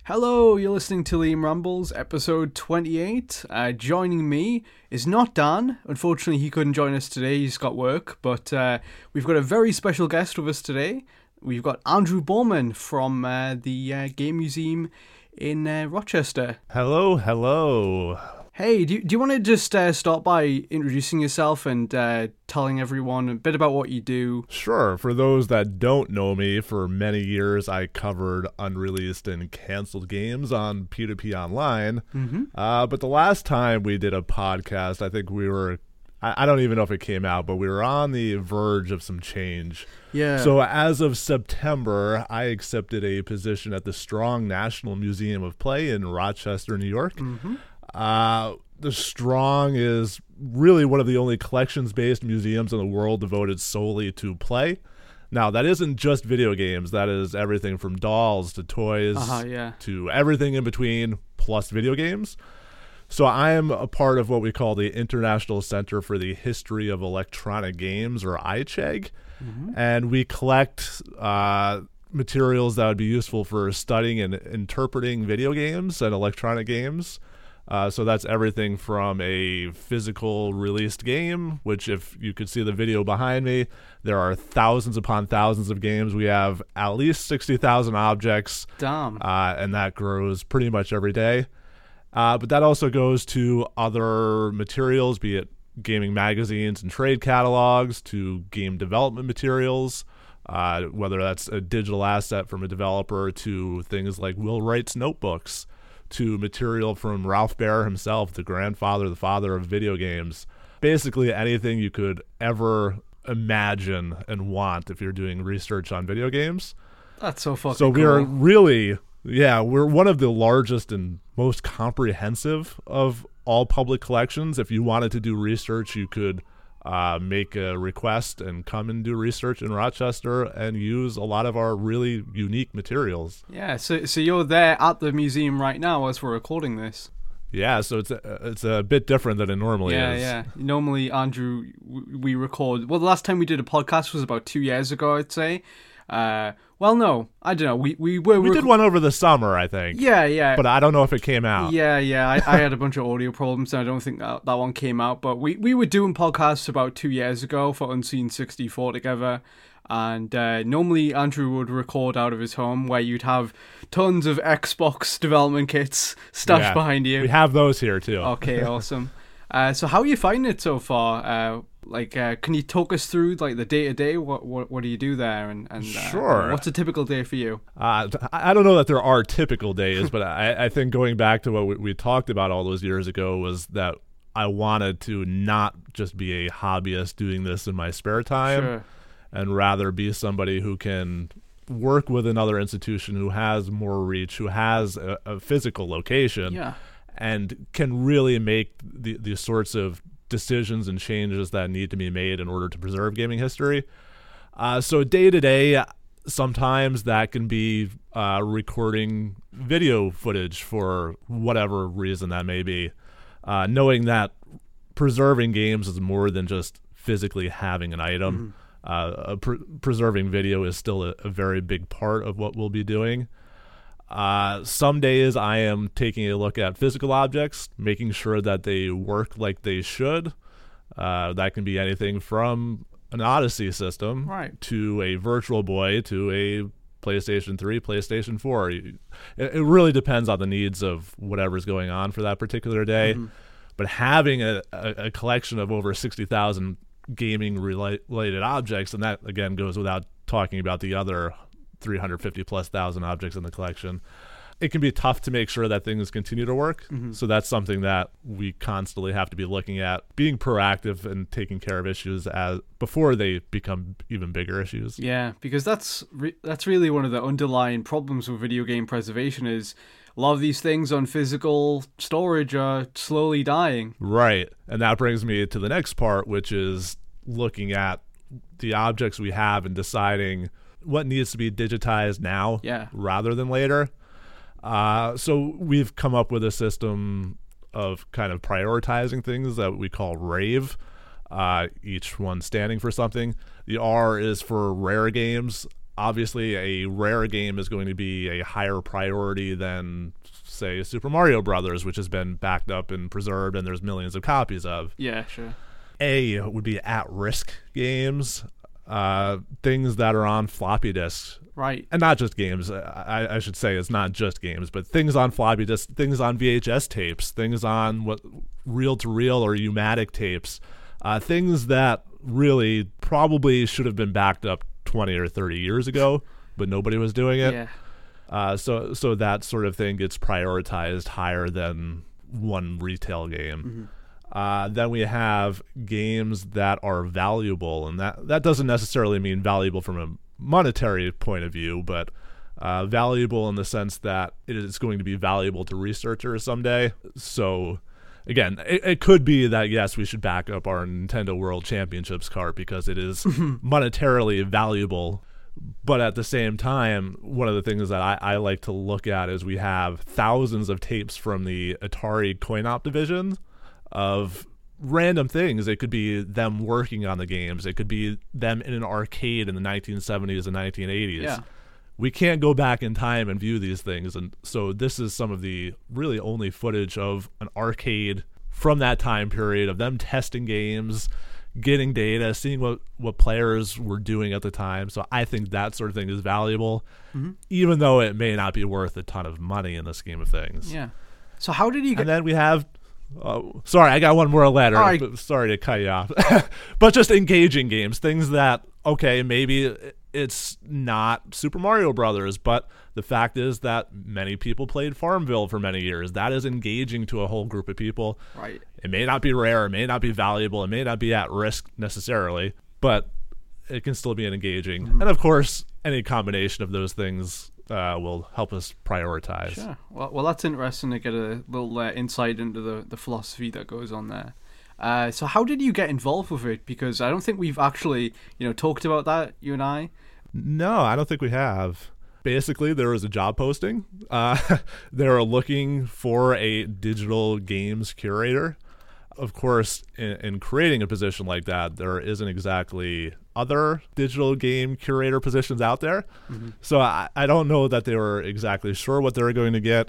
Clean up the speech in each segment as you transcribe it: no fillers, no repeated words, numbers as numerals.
Hello, you're listening to Liam Rambles, episode 28. Joining me is not Dan. Unfortunately, he couldn't join us today. He's got work, but we've got a very special guest with us today. We've got Andrew Bowman from the Game Museum in Rochester. Hello. Hey, do you want to just start by introducing yourself and telling everyone a bit about what you do? Sure. For those that don't know me, for many years I covered unreleased and canceled games on P2P Online. Mm-hmm. But the last time we did a podcast, I think I don't even know if it came out, but we were on the verge of some change. Yeah. So as of September, I accepted a position at the Strong National Museum of Play in Rochester, New York. Mm-hmm. The Strong is really one of the only collections-based museums in the world devoted solely to play. Now, that isn't just video games. That is everything from dolls to toys to everything in between, plus video games. So I am a part of what we call the International Center for the History of Electronic Games, or ICHEG, and we collect materials that would be useful for studying and interpreting video games and electronic games. So that's everything from a physical released game, which if you could see the video behind me, there are thousands upon thousands of games. We have at least 60,000 objects. Damn. And that grows pretty much every day. But that also goes to other materials, be it gaming magazines and trade catalogs, to game development materials, whether that's a digital asset from a developer, to things like Will Wright's notebooks, to material from Ralph Baer himself, the grandfather, the father of video games. Basically anything you could ever imagine and want if you're doing research on video games. That's so fucking cool. So we're really, we're one of the largest and most comprehensive of all public collections. If you wanted to do research, you could make a request and come and do research in Rochester and use a lot of our really unique materials. Yeah, so you're there at the museum right now as we're recording this. Yeah, so it's a bit different than it normally is. Yeah. Normally, Andrew, we record... Well, the last time we did a podcast was about 2 years ago, I'd say. Well, no, I don't know. We did one over the summer, I think. Yeah. But I don't know if it came out. Yeah. I had a bunch of audio problems, and I don't think that one came out. But we were doing podcasts about 2 years ago for Unseen 64 together. And normally Andrew would record out of his home, where you'd have tons of Xbox development kits stashed behind you. We have those here, too. Okay, awesome. So how are you finding it so far? Can you talk us through the day to day? What do you do there? And sure. What's a typical day for you? I don't know that there are typical days, but I think going back to what we talked about all those years ago was that I wanted to not just be a hobbyist doing this in my spare time, and rather be somebody who can work with another institution who has more reach, who has a physical location. Yeah. And can really make the sorts of decisions and changes that need to be made in order to preserve gaming history. So day to day, sometimes that can be recording video footage for whatever reason that may be. Knowing that preserving games is more than just physically having an item. Preserving video is still a very big part of what we'll be doing. Some days I am taking a look at physical objects, making sure that they work like they should. That can be anything from an Odyssey system to a Virtual Boy to a PlayStation 3, PlayStation 4. It really depends on the needs of whatever's going on for that particular day. But having a collection of over 60,000 gaming related objects, and that again goes without talking about the other 350 plus thousand objects in the collection, it can be tough to make sure that things continue to work. So that's something that we constantly have to be looking at, being proactive and taking care of issues before they become even bigger issues. Yeah, because that's really one of the underlying problems with video game preservation is a lot of these things on physical storage are slowly dying. Right, and that brings me to the next part, which is looking at the objects we have and deciding what needs to be digitized now rather than later. So we've come up with a system of kind of prioritizing things that we call RAVE, each one standing for something. The R is for rare games. obviously a rare game is going to be a higher priority than, say, Super Mario Brothers, which has been backed up and preserved and there's millions of copies of. Yeah, sure. A would be at-risk games, things that are on floppy disks. Right. And not just games. I should say it's not just games, but things on floppy disks, things on VHS tapes, things on what reel-to-reel or U-matic tapes, things that really probably should have been backed up 20 or 30 years ago, but nobody was doing it. Yeah. So that sort of thing gets prioritized higher than one retail game. Then we have games that are valuable, and that doesn't necessarily mean valuable from a monetary point of view, but valuable in the sense that it is going to be valuable to researchers someday. So again, it could be that, yes, we should back up our Nintendo World Championships cart because it is monetarily valuable. But at the same time, one of the things that I like to look at is we have thousands of tapes from the Atari coin-op division of random things. It could be them working on the games. It could be them in an arcade in the 1970s and 1980s. Yeah. We can't go back in time and view these things. And so this is some of the really only footage of an arcade from that time period of them testing games, getting data, seeing what players were doing at the time. So I think that sort of thing is valuable, even though it may not be worth a ton of money in the scheme of things. Yeah. So how did you get... And then we have... sorry, I got one more letter. Right. Sorry to cut you off. But just engaging games, things that, okay, maybe it's not Super Mario Brothers, but the fact is that many people played Farmville for many years. That is engaging to a whole group of people. Right. It may not be rare, it may not be valuable, it may not be at risk necessarily, but it can still be engaging. And of course, any combination of those things will help us prioritize. Sure. Well, that's interesting to get a little insight into the philosophy that goes on there. So how did you get involved with it? Because I don't think we've actually, talked about that, you and I. No, I don't think we have. Basically, there was a job posting. They were looking for a digital games curator. Of course, in creating a position like that, there isn't exactly other digital game curator positions out there. So I don't know that they were exactly sure what they were going to get,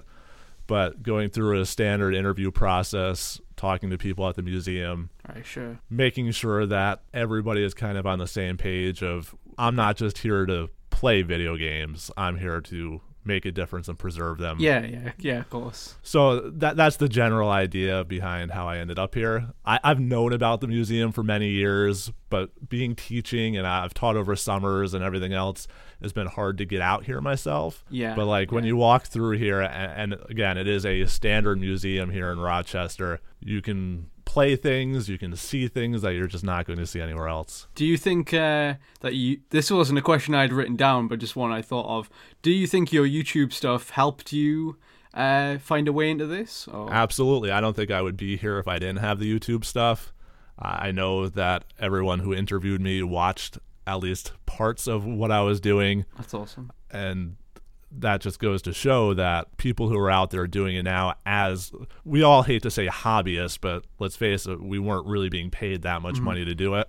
but going through a standard interview process, talking to people at the museum, Right, sure. making sure that everybody is kind of on the same page of, I'm not just here to play video games, I'm here to make a difference and preserve them. Yeah, of course. So that's the general idea behind how I ended up here. I've known about the museum for many years, but being teaching and I've taught over summers and everything else, it's been hard to get out here myself. Yeah. But when you walk through here, and again, it is a standard museum here in Rochester, you can play things, you can see things that you're just not going to see anywhere else. Do you think that this wasn't a question I'd written down, but just one I thought of. Do you think your YouTube stuff helped you find a way into this? Or? Absolutely. I don't think I would be here if I didn't have the YouTube stuff. I know that everyone who interviewed me watched at least parts of what I was doing. That's awesome. And that just goes to show that people who are out there doing it now, as we all hate to say hobbyists, but let's face it, we weren't really being paid that much money to do it.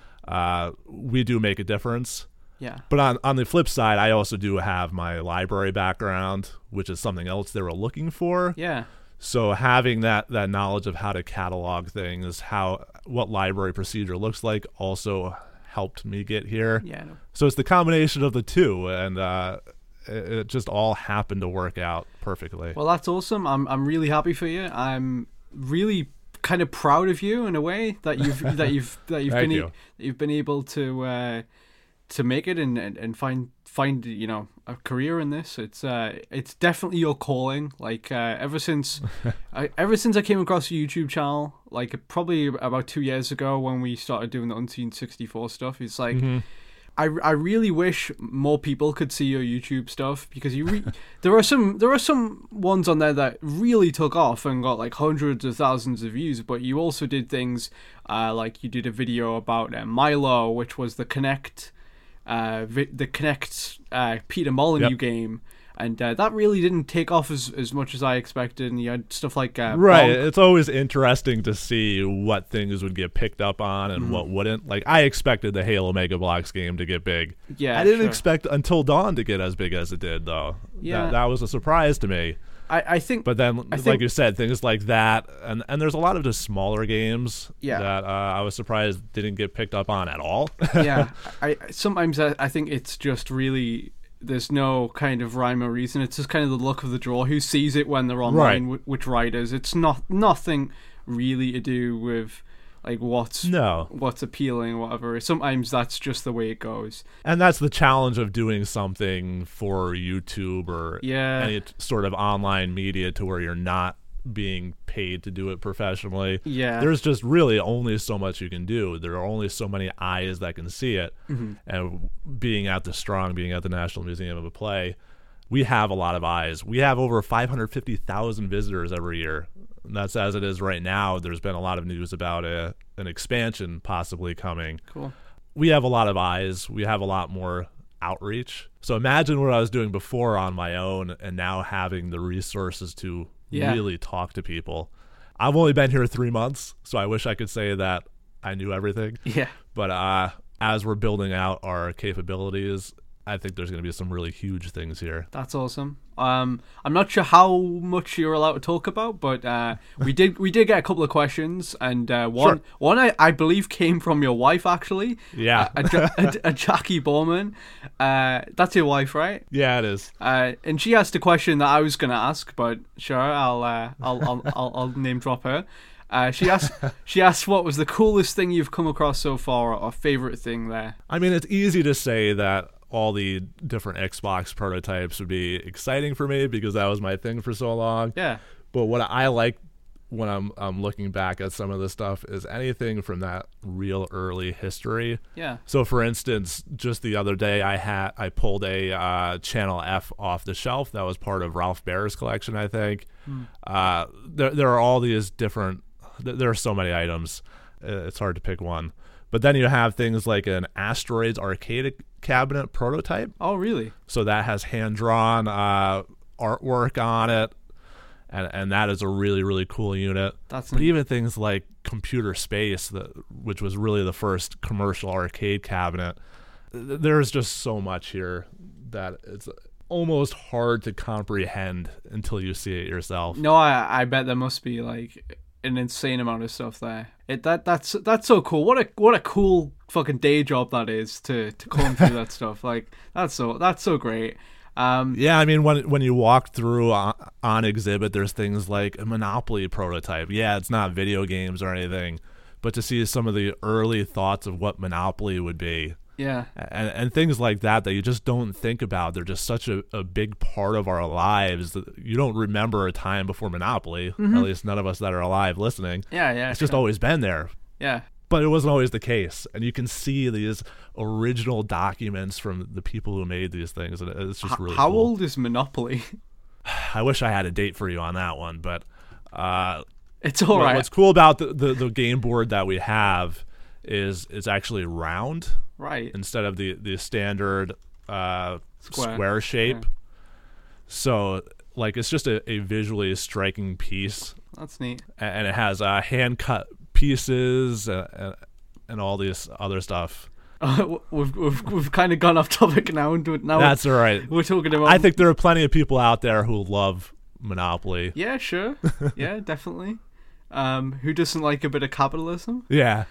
We do make a difference. Yeah. But on the flip side, I also do have my library background, which is something else they were looking for. Yeah. So having that knowledge of how to catalog things, what library procedure looks like, also helped me get here. Yeah. No. So it's the combination of the two, and it just all happened to work out perfectly. Well, that's awesome. I'm really happy for you. I'm really kind of proud of you in a way that you've been able to make it and find a career in this. It's definitely your calling. Ever since I came across your YouTube channel, probably about 2 years ago when we started doing the Unseen 64 stuff, it's like I really wish more people could see your YouTube stuff, because there are some ones on there that really took off and got hundreds of thousands of views, but you also did things you did a video about Milo, which was the Kinect Peter Molyneux game, And that really didn't take off as much as I expected. And you had stuff like right. Bonk. It's always interesting to see what things would get picked up on and what wouldn't. Like, I expected the Halo Mega Bloks game to get big. Yeah, I didn't sure. expect Until Dawn to get as big as it did, though. Yeah. That was a surprise to me. I think. But then, like you said, things like that, and there's a lot of just smaller games that I was surprised didn't get picked up on at all. Yeah, sometimes I think it's just really, there's no kind of rhyme or reason. It's just kind of the luck of the draw. Who sees it when they're online? Right. Which writers? It's nothing really to do with like what's appealing, or whatever. Sometimes that's just the way it goes. And that's the challenge of doing something for YouTube or any sort of online media to where you're not being paid to do it professionally. Yeah. There's just really only so much you can do. There are only so many eyes that can see it. And being at the National Museum of Play, we have a lot of eyes. We have over 550,000 visitors every year. And that's as it is right now. There's been a lot of news about an expansion possibly coming. Cool. We have a lot of eyes. We have a lot more outreach. So imagine what I was doing before on my own and now having the resources to really talk to people. I've only been here 3 months, so I wish I could say that I knew everything. Yeah. But as we're building out our capabilities, I think there's going to be some really huge things here. That's awesome. I'm not sure how much you're allowed to talk about, but we did get a couple of questions, and one I believe came from your wife actually. Yeah, a Jackie Bowman. That's your wife, right? Yeah, it is. And she asked a question that I was going to ask, but sure, I'll name drop her. She asked what was the coolest thing you've come across so far, or favorite thing there. I mean, it's easy to say that all the different Xbox prototypes would be exciting for me because that was my thing for so long. Yeah. But what I like when I'm looking back at some of this stuff is anything from that real early history. Yeah. So for instance, just the other day I pulled a Channel F off the shelf that was part of Ralph Baer's collection, I think. There are all these different, there are so many items. It's hard to pick one. But then you have things like an Asteroids arcade cabinet prototype. Oh, really? So that has hand-drawn artwork on it, and that is a really, really cool unit. But even things like Computer Space, which was really the first commercial arcade cabinet, there's just so much here that it's almost hard to comprehend until you see it yourself. No, I bet there must be like an insane amount of stuff there. That's so cool. What a cool fucking day job that is to comb through that stuff. Like that's so great. Yeah, I mean when you walk through on exhibit, there's things like a Monopoly prototype. Yeah, it's not video games or anything, but to see some of the early thoughts of what Monopoly would be. Yeah. And things like that you just don't think about. They're just such a big part of our lives that you don't remember a time before Monopoly, at least none of us that are alive listening. Yeah. It's just always been there. Yeah. But it wasn't always the case. And you can see these original documents from the people who made these things. And it's just really How cool. old is Monopoly? I wish I had a date for you on that one. But it's all right. What's cool about the game board that we have is it's actually round. Right. Instead of the standard square shape. Yeah. So, like, it's just a visually striking piece. That's neat. And it has hand-cut pieces and all this other stuff. We've kind of gone off topic now. That's all right. We're talking about... I think there are plenty of people out there who love Monopoly. Yeah, sure. Yeah, definitely. Who doesn't like a bit of capitalism? Yeah.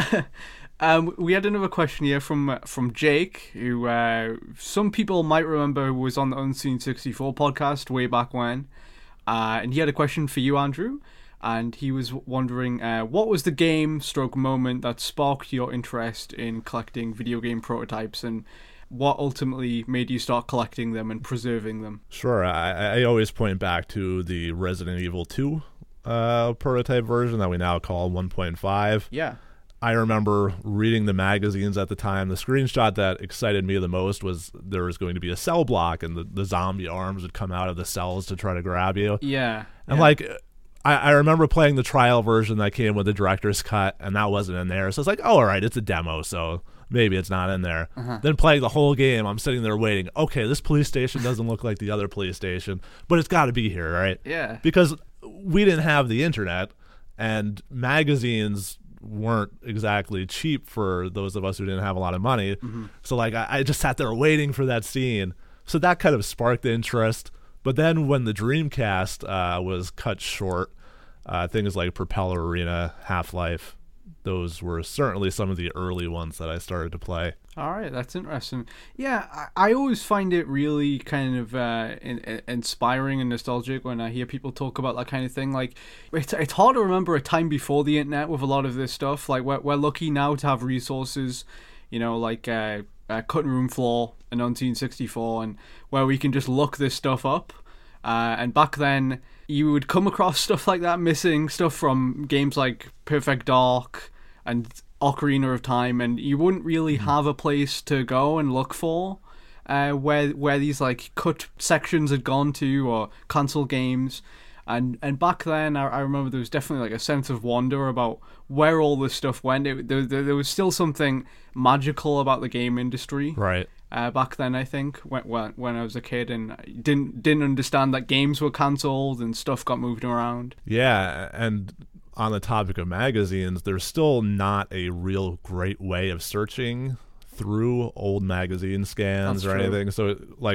We had another question here from Jake, who some people might remember was on the Unseen 64 podcast way back when. And he had a question for you, Andrew. And he was wondering, what was the game/moment that sparked your interest in collecting video game prototypes, and what ultimately made you start collecting them and preserving them? Sure. I always point back to the Resident Evil 2 prototype version that we now call 1.5. Yeah. I remember reading the magazines at the time. The screenshot that excited me the most was there was going to be a cell block, and the zombie arms would come out of the cells to try to grab you. Yeah. And I remember playing the trial version that came with the director's cut, and that wasn't in there. So it's like, oh, all right, it's a demo, so maybe it's not in there. Then playing the whole game, I'm sitting there waiting. Okay, this police station doesn't look like the other police station, but it's got to be here, right? Yeah. Because we didn't have the internet, and magazines weren't exactly cheap for those of us who didn't have a lot of money. So like I just sat there waiting for that scene. So that kind of sparked the interest. But then when the Dreamcast was cut short, things like Propeller Arena, Half-Life, those were certainly some of the early ones that I started to play. All right, that's interesting. Yeah, I always find it really kind of inspiring and nostalgic when I hear people talk about that kind of thing. Like, it's hard to remember a time before the internet with a lot of this stuff. Like, we're lucky now to have resources, you know, like Cutting Room Floor and Unseen 64, and where we can just look this stuff up. And back then, you would come across stuff like that, missing stuff from games like Perfect Dark and Ocarina of Time, and you wouldn't really have a place to go and look for where these like cut sections had gone to, or console games. And back then, I remember there was definitely like a sense of wonder about where all this stuff went. There was still something magical about the game industry, right? Back then, I think when I was a kid and didn't understand that games were cancelled and stuff got moved around. Yeah, and on the topic of magazines, there's still not a real great way of searching through old magazine scans. That's or true. Anything. So like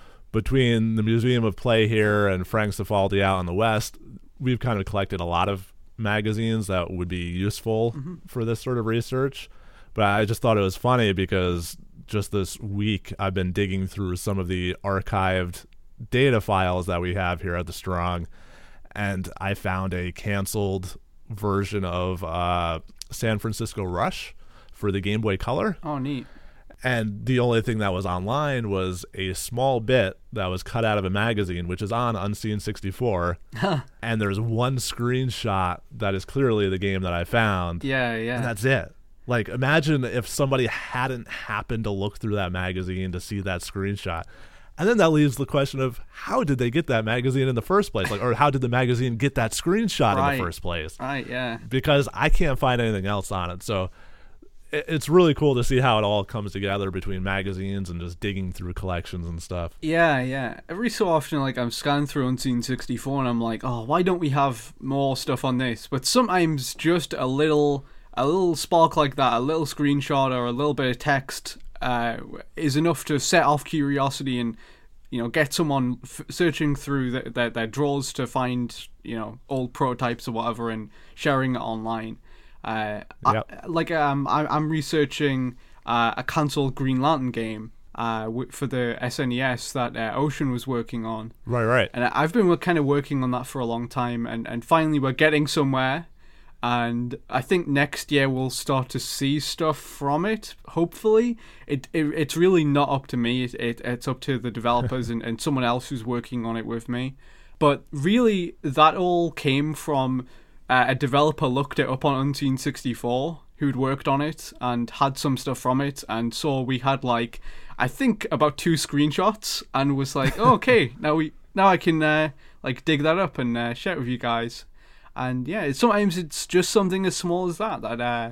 between the Museum of Play here and Frank Cifaldi out in the West, we've kind of collected a lot of magazines that would be useful for this sort of research. But I just thought it was funny because just this week I've been digging through some of the archived data files that we have here at the Strong, and I found a canceled version of San Francisco Rush for the Game Boy Color. Oh, neat. And the only thing that was online was a small bit that was cut out of a magazine, which is on Unseen 64. And there's one screenshot that is clearly the game that I found. Yeah. And that's it. Like, imagine if somebody hadn't happened to look through that magazine to see that screenshot. And then that leaves the question of how did they get that magazine in the first place? Like, or how did the magazine get that screenshot in the first place? Right, yeah. Because I can't find anything else on it. So it's really cool to see how it all comes together between magazines and just digging through collections and stuff. Yeah. Every so often, like, I'm scanning through Unseen 64 and I'm like, oh, why don't we have more stuff on this? But sometimes just a little spark like that, a little screenshot or a little bit of text is enough to set off curiosity and, you know, get someone searching through their drawers to find, you know, old prototypes or whatever and sharing it online. Yep. I'm researching a cancelled Green Lantern game for the SNES that Ocean was working on. Right. And I've been kind of working on that for a long time, and finally we're getting somewhere. And I think next year we'll start to see stuff from it, hopefully. It's really not up to me. It's up to the developers and someone else who's working on it with me. But really, that all came from a developer looked it up on Unseen 64, who'd worked on it and had some stuff from it, and saw we had, like, I think about 2 screenshots, and was like, oh, okay, now I can dig that up and share it with you guys. And yeah, sometimes it's just something as small as that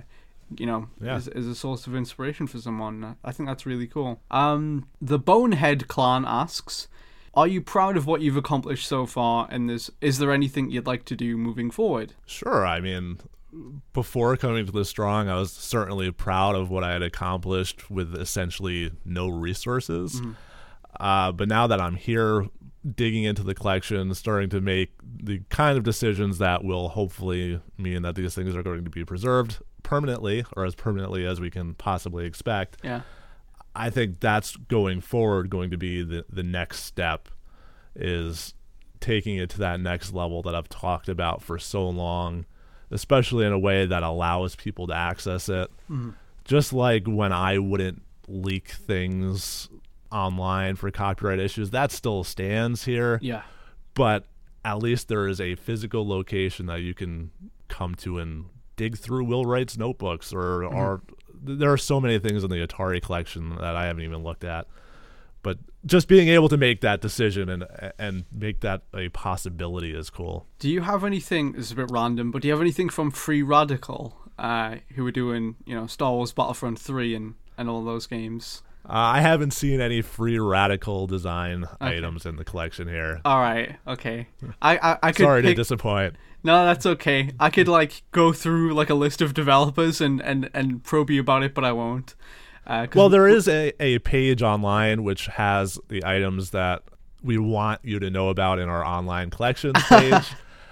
is a source of inspiration for someone. I think that's really cool. The Bonehead Clan asks, are you proud of what you've accomplished so far, and is there anything you'd like to do moving forward? Sure. I mean, before coming to the Strong, I was certainly proud of what I had accomplished with essentially no resources. But now that I'm here, digging into the collection, starting to make the kind of decisions that will hopefully mean that these things are going to be preserved permanently, or as permanently as we can possibly expect. Yeah. I think that's going forward going to be the next step, is taking it to that next level that I've talked about for so long, especially in a way that allows people to access it. Just like when I wouldn't leak things online for copyright issues, that still stands here. Yeah. But at least there is a physical location that you can come to and dig through Will Wright's notebooks, or there are so many things in the Atari collection that I haven't even looked at. But just being able to make that decision and make that a possibility is cool. Do you have anything, this is a bit random, but do you have anything from Free Radical, who were doing, Star Wars Battlefront 3 and and all those games. I haven't seen any free Radical design items in the collection here. All right, okay. I could Sorry to disappoint. No, that's okay. I could like go through like a list of developers and probe you about it, but I won't. Well, there is a page online which has the items that we want you to know about in our online collections page.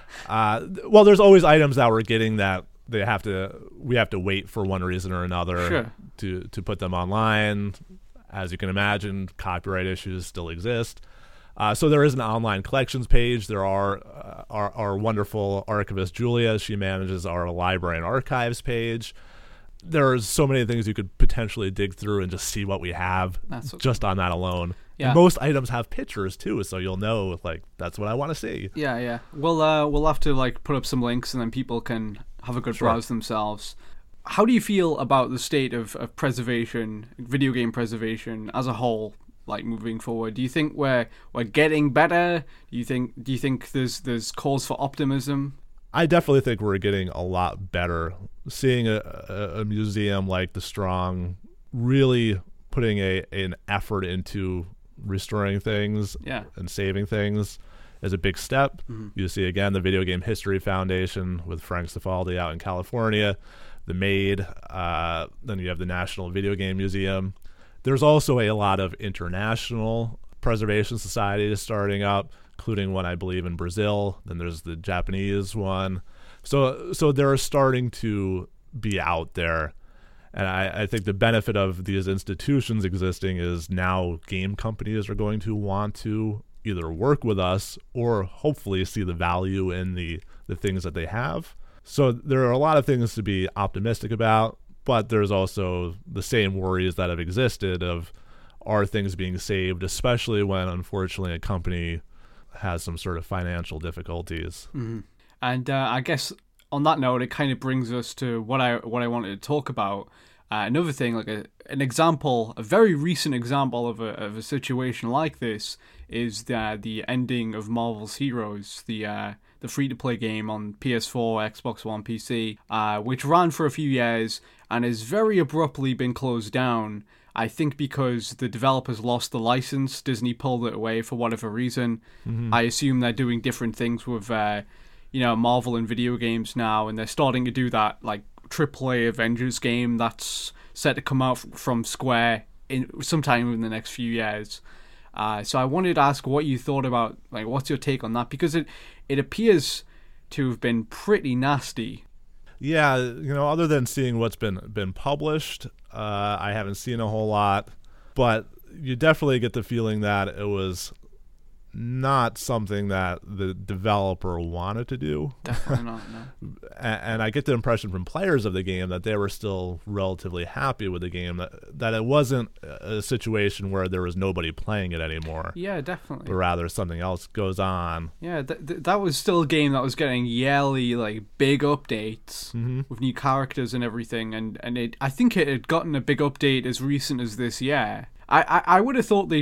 Well, there's always items that we're getting that we have to wait for one reason or another to put them online. As you can imagine, copyright issues still exist. So there is an online collections page. There are our wonderful archivist Julia. She manages our library and archives page. There's so many things you could potentially dig through and just see what we have just on that alone. Yeah. And most items have pictures too, so you'll know like that's what I want to see. Yeah. We'll have to like put up some links and then people can have a good browse themselves. How do you feel about the state of preservation, video game preservation as a whole, like moving forward? Do you think we're getting better? Do you think there's cause for optimism? I definitely think we're getting a lot better. Seeing a museum like the Strong really putting an effort into restoring things and saving things is a big step. Mm-hmm. You see again the Video Game History Foundation with Frank Cifaldi out in California, the MAID, then you have the National Video Game Museum. There's also a lot of international preservation societies starting up, including one I believe in Brazil. Then there's the Japanese one. So they're starting to be out there. And I think the benefit of these institutions existing is now game companies are going to want to either work with us or hopefully see the value in the things that they have. So there are a lot of things to be optimistic about, but there's also the same worries that have existed of are things being saved, especially when unfortunately a company has some sort of financial difficulties. Mm-hmm. And I guess on that note, it kind of brings us to what I wanted to talk about. Another thing, like an example, a very recent example of a situation like this is the ending of Marvel's Heroes, the free-to-play game on PS4, Xbox One, PC, which ran for a few years and has very abruptly been closed down. I think because the developers lost the license, Disney pulled it away for whatever reason. Mm-hmm. I assume they're doing different things with, Marvel and video games now, and they're starting to do that, like, AAA Avengers game that's set to come out from Square in sometime in the next few years. So I wanted to ask what you thought about, like, what's your take on that? Because it appears to have been pretty nasty. Yeah, other than seeing what's been published, I haven't seen a whole lot. But you definitely get the feeling that it was not something that the developer wanted to do. Definitely not, no. And I get the impression from players of the game that they were still relatively happy with the game, that it wasn't a situation where there was nobody playing it anymore. Yeah, definitely. But rather something else goes on. Yeah, that was still a game that was getting yearly, like, big updates with new characters and everything, and I think it had gotten a big update as recent as this year. I would have thought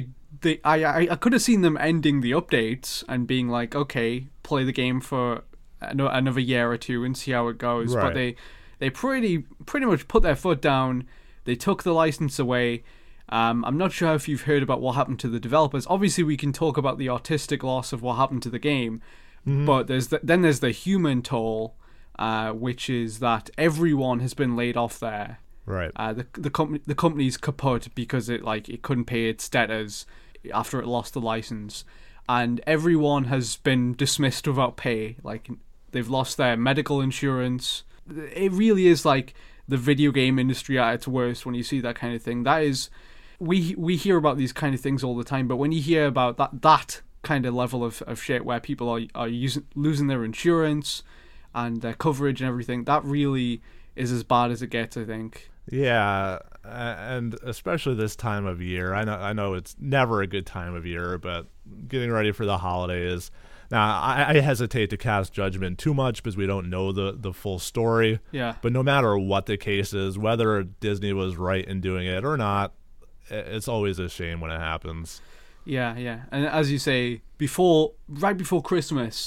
I could have seen them ending the updates and being like, okay, play the game for another year or two and see how it goes. Right. But they pretty much put their foot down. They took the license away. I'm not sure if you've heard about what happened to the developers. Obviously, we can talk about the artistic loss of what happened to the game, but there's the human toll, which is that everyone has been laid off there. Right. The company's kaput because it couldn't pay its debtors after it lost the license, and everyone has been dismissed without pay. Like, they've lost their medical insurance. It really is like the video game industry at its worst when you see that kind of thing. That is, we hear about these kind of things all the time, but when you hear about that kind of level of shit where people are losing their insurance and their coverage and everything, that really is as bad as it gets, I think. Yeah, and especially this time of year. I know it's never a good time of year, but getting ready for the holidays. Now, I hesitate to cast judgment too much because we don't know the full story. Yeah. But no matter what the case is, whether Disney was right in doing it or not, it's always a shame when it happens. Yeah. And as you say, right before Christmas,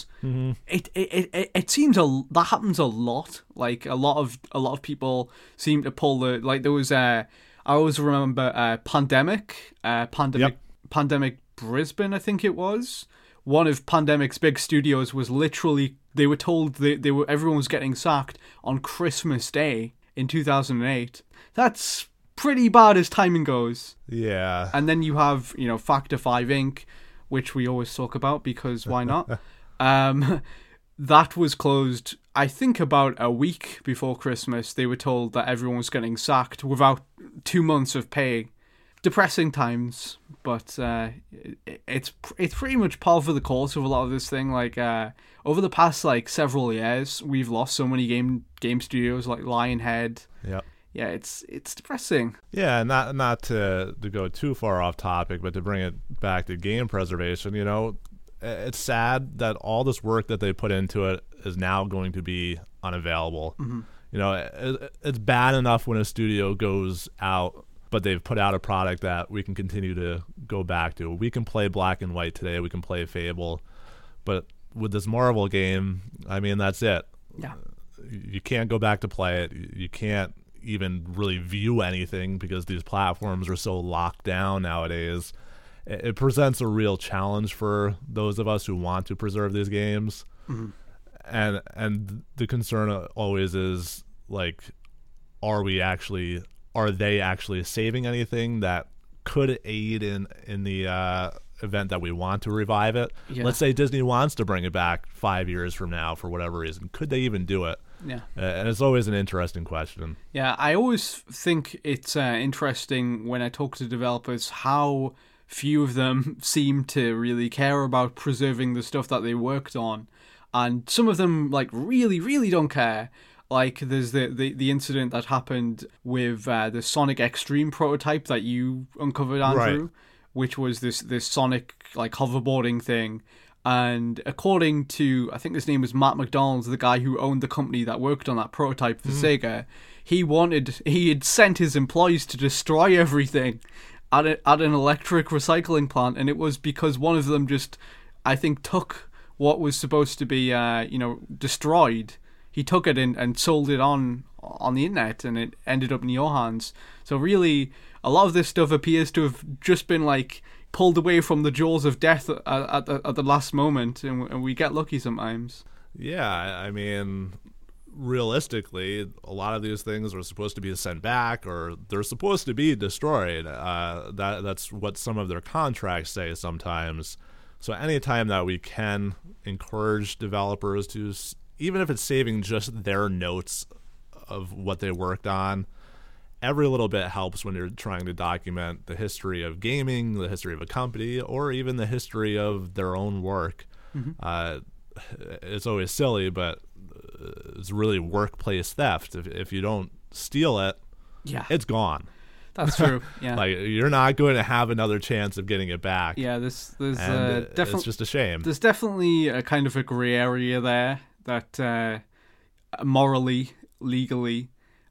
it seems that happens a lot. Like a lot of people seem to pull there was I I always remember Pandemic, Yep. Pandemic Brisbane, I think it was. One of Pandemic's big studios was literally, they were told everyone was getting sacked on Christmas Day in 2008. That's pretty bad as timing goes. Yeah. And then you have, Factor 5 Inc., which we always talk about because why not? That was closed, I think, about a week before Christmas. They were told that everyone was getting sacked without 2 months of pay. Depressing times, but it's pretty much par for the course of a lot of this thing. Like over the past several years, we've lost so many game studios like Lionhead. Yep. Yeah, it's depressing. Yeah, not to go too far off topic, but to bring it back to game preservation, it's sad that all this work that they put into it is now going to be unavailable. Mm-hmm. It's bad enough when a studio goes out, but they've put out a product that we can continue to go back to. We can play Black and White today. We can play Fable. But with this Marvel game, I mean, that's it. Yeah. You can't go back to play it. You can't even really view anything because these platforms are so locked down nowadays. It presents a real challenge for those of us who want to preserve these games. Mm-hmm. And the concern always is, are they actually saving anything that could aid in the event that we want to revive it? Yeah. Let's say Disney wants to bring it back 5 years from now for whatever reason. Could they even do it? Yeah. And it's always an interesting question. Yeah, I always think it's interesting when I talk to developers how few of them seem to really care about preserving the stuff that they worked on. And some of them, really, really don't care. Like, there's the incident that happened with the Sonic Extreme prototype that you uncovered, Andrew, right, which was this Sonic, hoverboarding thing. And according to, I think his name was Matt McDonald, the guy who owned the company that worked on that prototype for Sega, he had sent his employees to destroy everything at an electric recycling plant. And it was because one of them just, I think, took what was supposed to be, destroyed. He took it and sold it on the internet, and it ended up in your hands. So really, a lot of this stuff appears to have just been pulled away from the jaws of death at the last moment, and we get lucky sometimes. Yeah, I mean, realistically, a lot of these things are supposed to be sent back, or they're supposed to be destroyed. That's what some of their contracts say sometimes. So anytime that we can encourage developers to, even if it's saving just their notes of what they worked on, every little bit helps when you're trying to document the history of gaming, the history of a company, or even the history of their own work. Mm-hmm. It's always silly, but it's really workplace theft. If you don't steal it, it's gone. That's true. Yeah, you're not going to have another chance of getting it back. Yeah, there's definitely, it's just a shame. There's definitely a kind of a gray area there that morally, legally,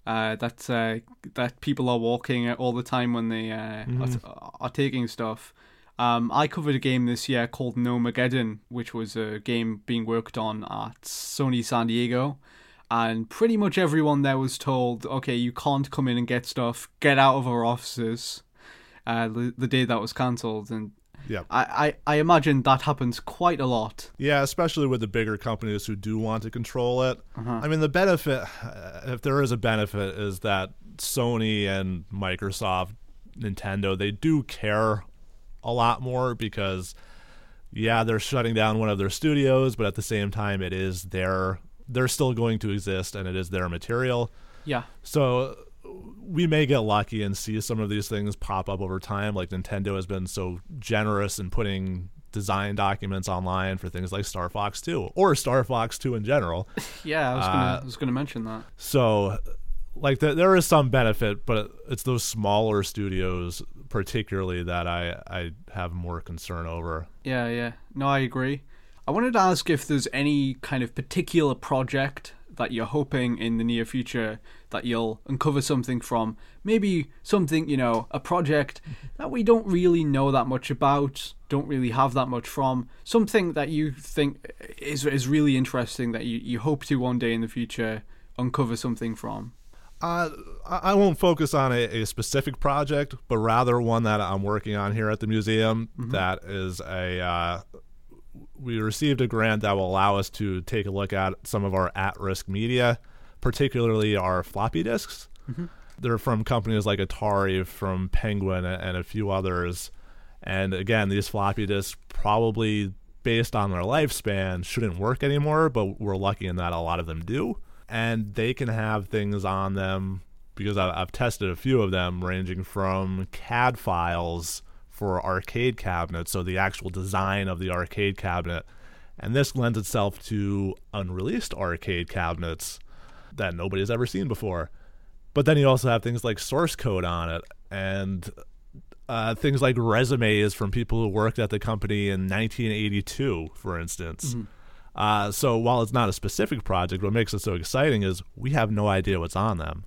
that people are walking all the time when they are taking stuff. I covered a game this year called Nomageddon, which was a game being worked on at Sony San Diego. And pretty much everyone there was told, okay, you can't come in and get stuff, get out of our offices, the day that was cancelled. And yeah, I imagine that happens quite a lot. Yeah, especially with the bigger companies who do want to control it. Uh-huh. I mean, the benefit, if there is a benefit, is that Sony and Microsoft, Nintendo, they do care a lot more because, yeah, they're shutting down one of their studios, but at the same time, it is they're still going to exist, and it is their material. Yeah. So we may get lucky and see some of these things pop up over time. Like Nintendo has been so generous in putting design documents online for things like Star Fox 2 or Star Fox 2 in general. Yeah, I was going to mention that. So there is some benefit, but it's those smaller studios particularly that I have more concern over. Yeah. No, I agree. I wanted to ask if there's any kind of particular project that you're hoping in the near future that you'll uncover something from. Maybe something, a project that we don't really know that much about, don't really have that much from. Something that you think is really interesting that you hope to one day in the future uncover something from. I won't focus on a specific project, but rather one that I'm working on here at the museum. That is we received a grant that will allow us to take a look at some of our at-risk media, particularly our floppy disks. They're from companies like Atari, from Penguin, and a few others. And again, these floppy disks probably, based on their lifespan, shouldn't work anymore, but we're lucky in that a lot of them do. And they can have things on them, because I've tested a few of them, ranging from CAD files for arcade cabinets, so the actual design of the arcade cabinet. And this lends itself to unreleased arcade cabinets that nobody's ever seen before. But then you also have things like source code on it, and things like resumes from people who worked at the company in 1982, for instance. So while it's not a specific project, what makes it so exciting is we have no idea what's on them.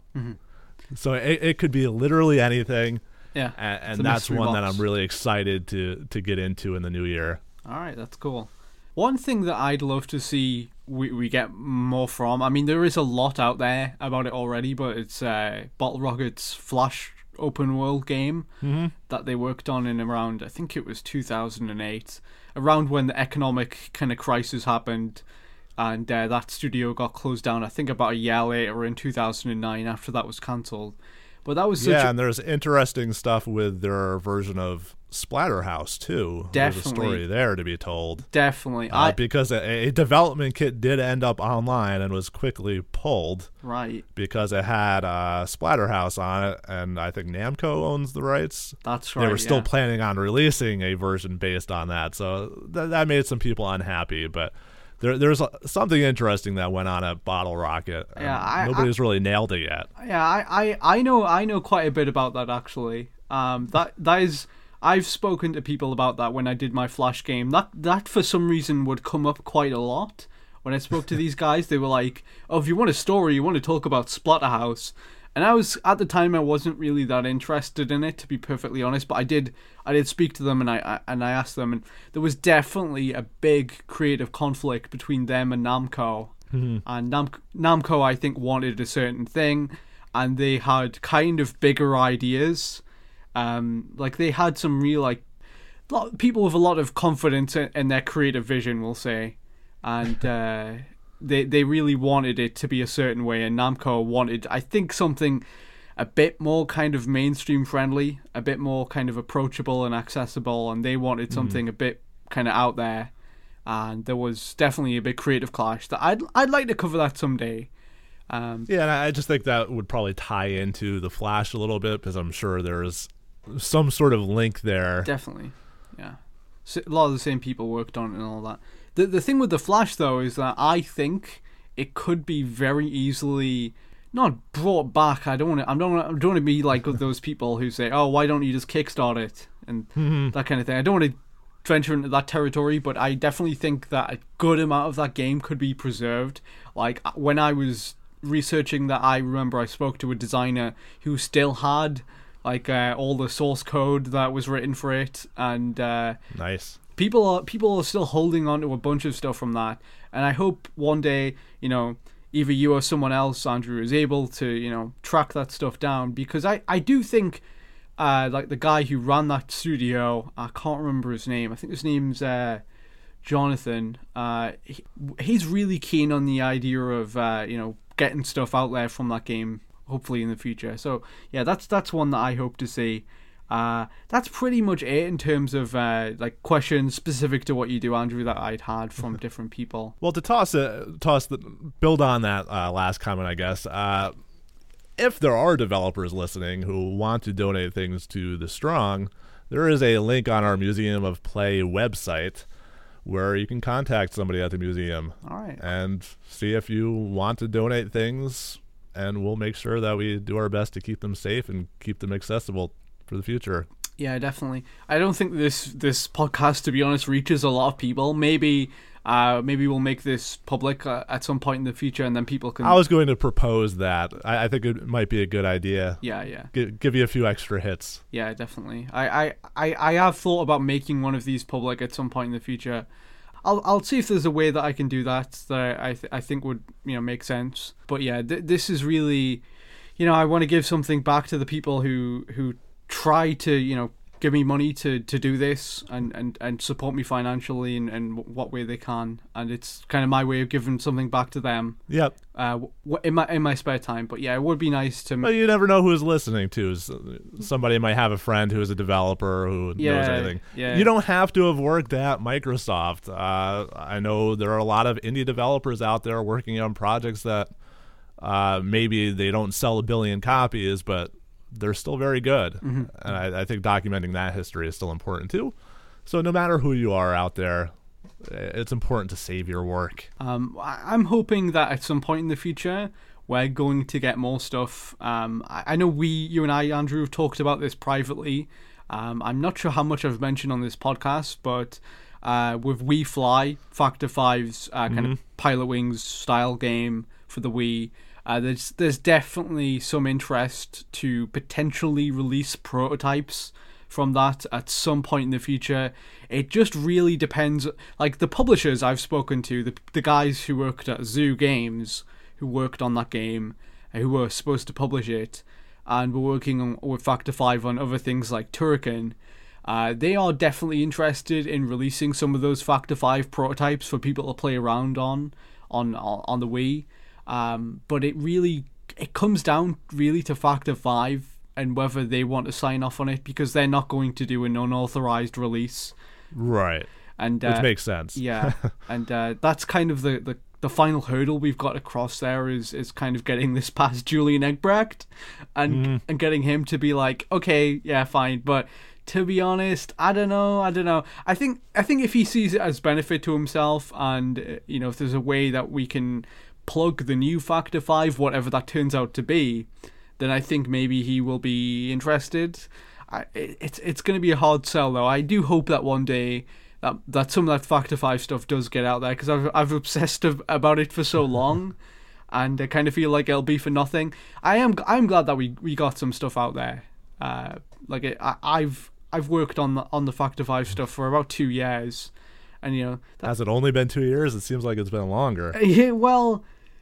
So it could be literally anything. Yeah, and that's one that I'm really excited to get into in the new year. All right, that's cool. One thing that I'd love to see we get more from, I mean, there is a lot out there about it already, but it's Bottle Rocket's Flash open world game that they worked on in around, I think it was 2008, around when the economic kind of crisis happened, and that studio got closed down, I think about a year later in 2009 after that was cancelled. But that was and there's interesting stuff with their version of Splatterhouse too. Definitely. There's a story there to be told. Definitely. Because a development kit did end up online and was quickly pulled. Right. Because it had Splatterhouse on it, and I think Namco owns the rights. That's right. They were still planning on releasing a version based on that, so that made some people unhappy, but There's something interesting that went on at Bottle Rocket. Nobody's really nailed it yet. Yeah, I know quite a bit about that actually. That is, I've spoken to people about that when I did my Flash game. That for some reason would come up quite a lot when I spoke to these guys. They were like, "Oh, if you want a story, you want to talk about Splatterhouse." And at the time I wasn't really that interested in it, to be perfectly honest. But I did speak to them, and I asked them, and there was definitely a big creative conflict between them and Namco. And Namco, I think, wanted a certain thing, and they had kind of bigger ideas. Like they had some real people with a lot of confidence in their creative vision, we'll say, and. They really wanted it to be a certain way, and Namco wanted, I think, something a bit more kind of mainstream friendly, a bit more kind of approachable and accessible, and they wanted something a bit kind of out there. And there was definitely a big creative clash that I'd like to cover that someday. And I just think that would probably tie into the Flash a little bit, because I'm sure there's some sort of link there. Definitely, yeah. So a lot of the same people worked on it and all that. The thing with the Flash, though, is that I think it could be very easily not brought back. I don't want to be like those people who say, "Oh, why don't you just kickstart it?" and that kind of thing. I don't want to venture into that territory, but I definitely think that a good amount of that game could be preserved. Like when I was researching that, I remember I spoke to a designer who still had all the source code that was written for it, and nice. People are still holding on to a bunch of stuff from that, and I hope one day, either you or someone else, Andrew, is able to, track that stuff down, because I do think, the guy who ran that studio, I can't remember his name. I think his name's Jonathan. He's really keen on the idea of getting stuff out there from that game, hopefully in the future. So yeah, that's one that I hope to see. That's pretty much it in terms of questions specific to what you do, Andrew, that I'd had from different people. Well, to build on that last comment, I guess. If there are developers listening who want to donate things to The Strong, there is a link on our Museum of Play website where you can contact somebody at the museum. All right. And see if you want to donate things, and we'll make sure that we do our best to keep them safe and keep them accessible for the future. Yeah, definitely. I don't think this podcast, to be honest, reaches a lot of people. Maybe we'll make this public at some point in the future, and then people can... I was going to propose that. I think it might be a good idea. Yeah. Give you a few extra hits. Yeah, definitely. I have thought about making one of these public at some point in the future. I'll see if there's a way that I can do that I think would make sense. But yeah, this is really... I want to give something back to the people who try to, give me money to do this and support me financially in what way they can, and it's kind of my way of giving something back to them. Yep. In my spare time. But yeah, it would be nice to. But you never know who's listening to. Somebody might have a friend who is a developer who knows anything. Yeah. You don't have to have worked at Microsoft. I know there are a lot of indie developers out there working on projects that maybe they don't sell 1 billion copies, but they're still very good. Mm-hmm. And I think documenting that history is still important too. So no matter who you are out there, it's important to save your work. I'm hoping that at some point in the future we're going to get more stuff. I know you and I, Andrew, have talked about this privately. I'm not sure how much I've mentioned on this podcast, but with We Fly, Factor 5's kind of Pilot Wings style game for the Wii, there's definitely some interest to potentially release prototypes from that at some point in the future. It just really depends. Like the publishers I've spoken to, the guys who worked at Zoo Games, who worked on that game, who were supposed to publish it, and were working with Factor 5 on other things like Turrican, they are definitely interested in releasing some of those Factor 5 prototypes for people to play around on the Wii. But it comes down really to Factor 5 and whether they want to sign off on it, because they're not going to do an unauthorized release. Right. And which makes sense. Yeah. And that's kind of the final hurdle we've got to cross there is kind of getting this past Julian Egbrecht and getting him to be like, okay, yeah, fine. But to be honest, I don't know. I think if he sees it as benefit to himself, and if there's a way that we can plug the new Factor 5, whatever that turns out to be, then I think maybe he will be interested. It's going to be a hard sell, though. I do hope that one day that some of that Factor 5 stuff does get out there, because I've obsessed about it for so long, and I kind of feel like it'll be for nothing. I'm glad that we got some stuff out there. I've worked on the Factor 5 stuff for about 2 years, and has it only been 2 years? It seems like it's been longer. Yeah, well,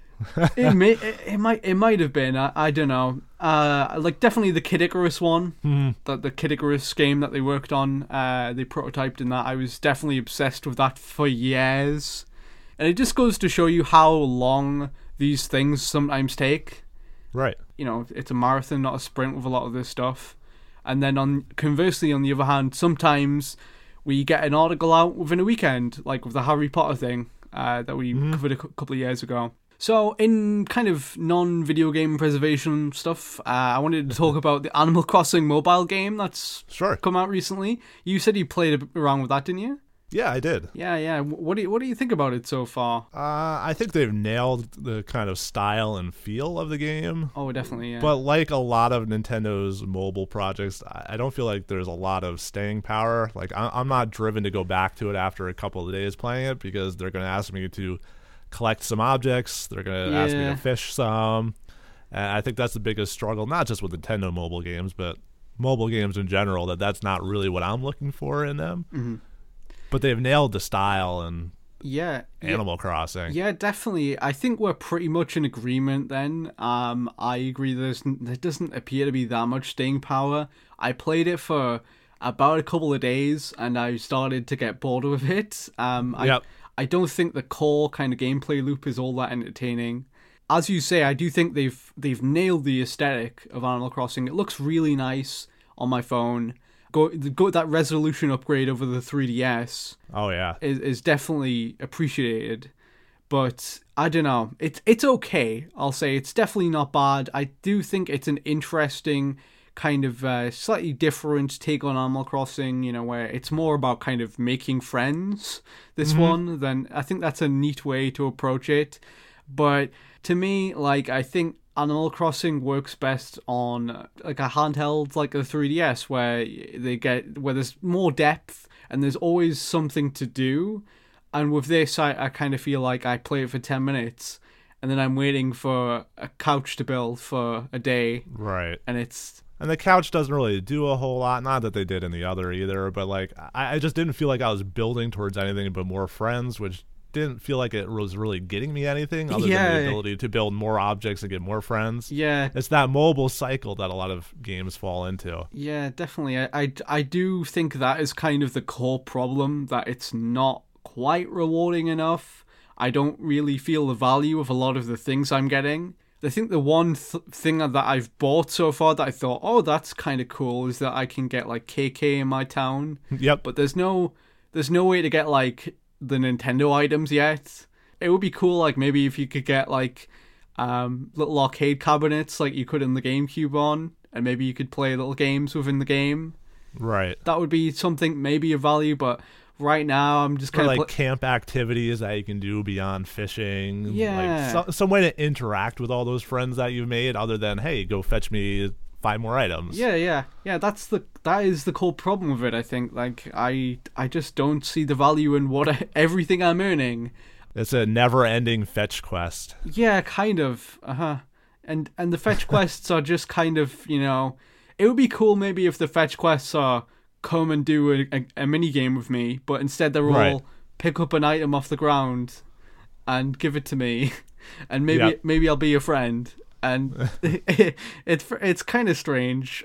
it might have been. I don't know. Like definitely the Kid Icarus one, the Kid Icarus game that they worked on, they prototyped in that. I was definitely obsessed with that for years, and it just goes to show you how long these things sometimes take. Right. It's a marathon, not a sprint with a lot of this stuff. And then conversely, on the other hand, sometimes we get an article out within a weekend, like with the Harry Potter thing that we covered a couple of years ago. So in kind of non-video game preservation stuff, I wanted to talk about the Animal Crossing mobile game that's come out recently. You said you played around with that, didn't you? Yeah, I did. Yeah. What do you think about it so far? I think they've nailed the kind of style and feel of the game. Oh, definitely, yeah. But like a lot of Nintendo's mobile projects, I don't feel like there's a lot of staying power. Like I'm not driven to go back to it after a couple of days playing it, because they're going to ask me to collect some objects. They're going to ask me to fish some. And I think that's the biggest struggle, not just with Nintendo mobile games, but mobile games in general, that's not really what I'm looking for in them. Mm-hmm. But they've nailed the style and Animal Crossing. Yeah, definitely. I think we're pretty much in agreement then. I agree there doesn't appear to be that much staying power. I played it for about a couple of days and I started to get bored with it. I don't think the core kind of gameplay loop is all that entertaining. As you say, I do think they've nailed the aesthetic of Animal Crossing. It looks really nice on my phone. Go that resolution upgrade over the 3DS. Oh yeah, is definitely appreciated, but I don't know. It's okay. I'll say it's definitely not bad. I do think it's an interesting kind of slightly different take on Animal Crossing. Where it's more about kind of making friends. This one, then I think that's a neat way to approach it. But to me, I think Animal Crossing works best on like a handheld like a 3DS, where there's more depth and there's always something to do. And with this, I kind of feel like I play it for 10 minutes and then I'm waiting for a couch to build for a day. Right. And the couch doesn't really do a whole lot. Not that they did in the other either, but I just didn't feel like I was building towards anything but more friends, which didn't feel like it was really getting me anything other than the ability to build more objects and get more friends. Yeah. It's that mobile cycle that a lot of games fall into. Yeah, definitely. I do think that is kind of the core problem, that it's not quite rewarding enough. I don't really feel the value of a lot of the things I'm getting. I think the one thing that I've bought so far that I thought, oh, that's kind of cool, is that I can get like KK in my town. Yep. But there's no way to get like the Nintendo items yet. It would be cool, like maybe if you could get like little arcade cabinets like you could in the GameCube on, and maybe you could play little games within the game. Right. That would be something maybe of value, but right now I'm just kind of like camp activities that you can do beyond fishing. Yeah. Like some way to interact with all those friends that you've made other than, hey, go fetch me 5 more items. Yeah. That is the core problem with it, I think. Like I just don't see the value in everything I'm earning. It's a never-ending fetch quest. Yeah, kind of. And the fetch quests are just kind of, it would be cool maybe if the fetch quests are come and do a mini game with me, but instead they're all pick up an item off the ground and give it to me, and maybe I'll be your friend. And it's kind of strange,